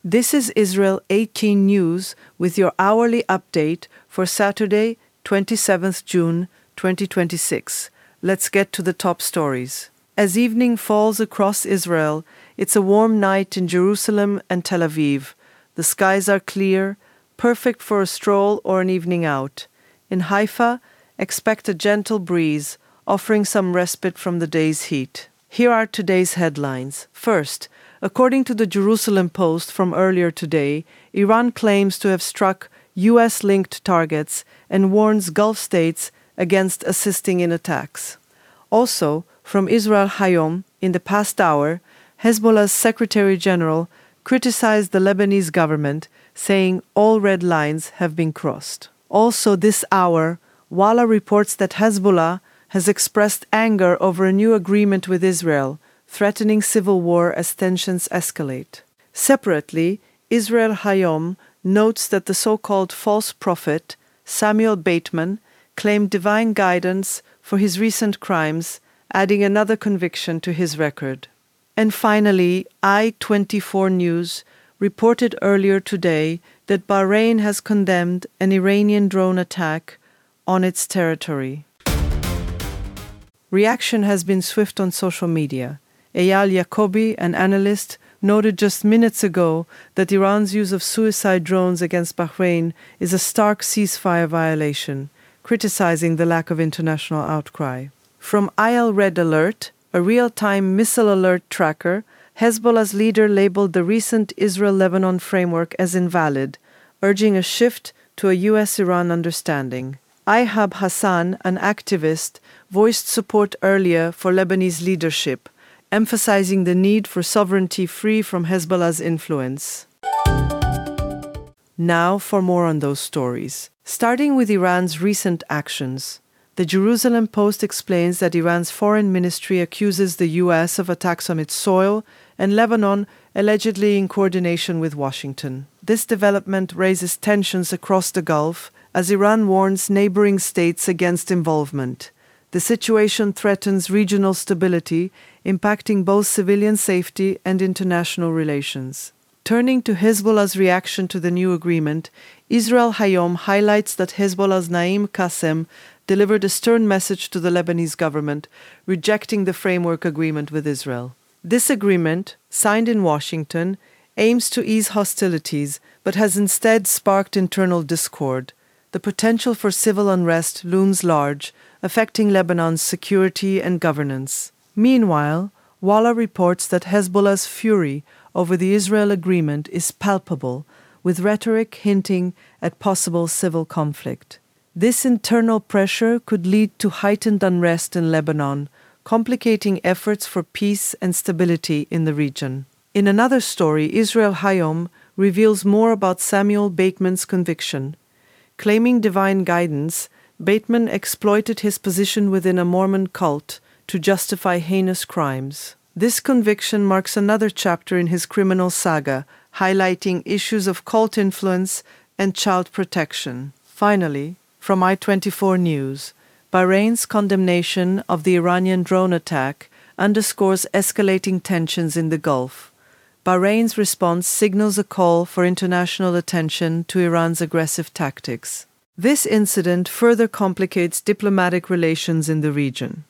This is Israel 18 News with your hourly update for Saturday, 27th June 2026. Let's get to the top stories. As evening falls across Israel, it's a warm night in Jerusalem and Tel Aviv. The skies are clear, perfect for a stroll or an evening out. In Haifa, expect a gentle breeze, offering some respite from the day's heat. Here are today's headlines. First, according to the Jerusalem Post from earlier today, Iran claims to have struck U.S.-linked targets and warns Gulf states against assisting in attacks. Also, from Israel Hayom, in the past hour, Hezbollah's Secretary General criticized the Lebanese government, saying all red lines have been crossed. Also this hour, Walla reports that Hezbollah has expressed anger over a new agreement with Israel, threatening civil war as tensions escalate. Separately, Israel Hayom notes that the so-called false prophet, Samuel Bateman, claimed divine guidance for his recent crimes, adding another conviction to his record. And finally, I-24 News reported earlier today that Bahrain has condemned an Iranian drone attack on its territory. Reaction has been swift on social media. Eyal Yacobi, an analyst, noted just minutes ago that Iran's use of suicide drones against Bahrain is a stark ceasefire violation, criticizing the lack of international outcry. From IL Red Alert, a real-time missile alert tracker, Hezbollah's leader labeled the recent Israel-Lebanon framework as invalid, urging a shift to a U.S.-Iran understanding. Ihab Hassan, an activist, voiced support earlier for Lebanese leadership, emphasizing the need for sovereignty free from Hezbollah's influence. Now for more on those stories. Starting with Iran's recent actions. The Jerusalem Post explains that Iran's foreign ministry accuses the U.S. of attacks on its soil and Lebanon allegedly in coordination with Washington. This development raises tensions across the Gulf as Iran warns neighboring states against involvement. The situation threatens regional stability, impacting both civilian safety and international relations. Turning to Hezbollah's reaction to the new agreement, Israel Hayom highlights that Hezbollah's Naim Qassem delivered a stern message to the Lebanese government, rejecting the framework agreement with Israel. This agreement, signed in Washington, aims to ease hostilities, but has instead sparked internal discord. The potential for civil unrest looms large, affecting Lebanon's security and governance. Meanwhile, Walla reports that Hezbollah's fury over the Israel agreement is palpable, with rhetoric hinting at possible civil conflict. This internal pressure could lead to heightened unrest in Lebanon, complicating efforts for peace and stability in the region. In another story, Israel Hayom reveals more about Samuel Bateman's conviction. Claiming divine guidance, Bateman exploited his position within a Mormon cult to justify heinous crimes. This conviction marks another chapter in his criminal saga, highlighting issues of cult influence and child protection. Finally, from I-24 News, Bahrain's condemnation of the Iranian drone attack underscores escalating tensions in the Gulf. Bahrain's response signals a call for international attention to Iran's aggressive tactics. This incident further complicates diplomatic relations in the region.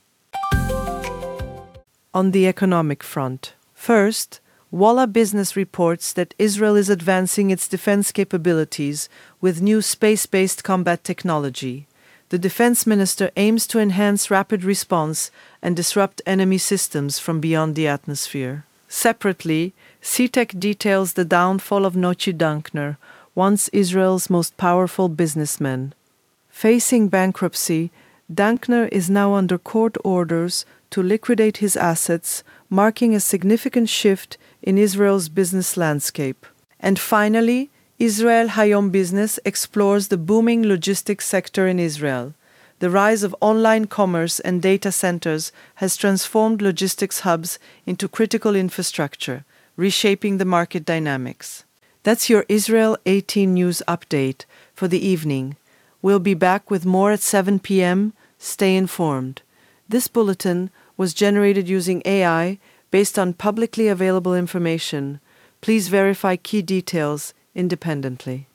On the economic front. First, Walla Business reports that Israel is advancing its defense capabilities with new space-based combat technology. The defense minister aims to enhance rapid response and disrupt enemy systems from beyond the atmosphere. Separately, CTEC details the downfall of Nochi Dankner, once Israel's most powerful businessman. Facing bankruptcy, Dankner is now under court orders to liquidate his assets, marking a significant shift in Israel's business landscape. And finally, Israel Hayom Business explores the booming logistics sector in Israel. The rise of online commerce and data centers has transformed logistics hubs into critical infrastructure, reshaping the market dynamics. That's your Israel 18 News update for the evening. We'll be back with more at 7 p.m. Stay informed. This bulletin was generated using AI based on publicly available information. Please verify key details independently.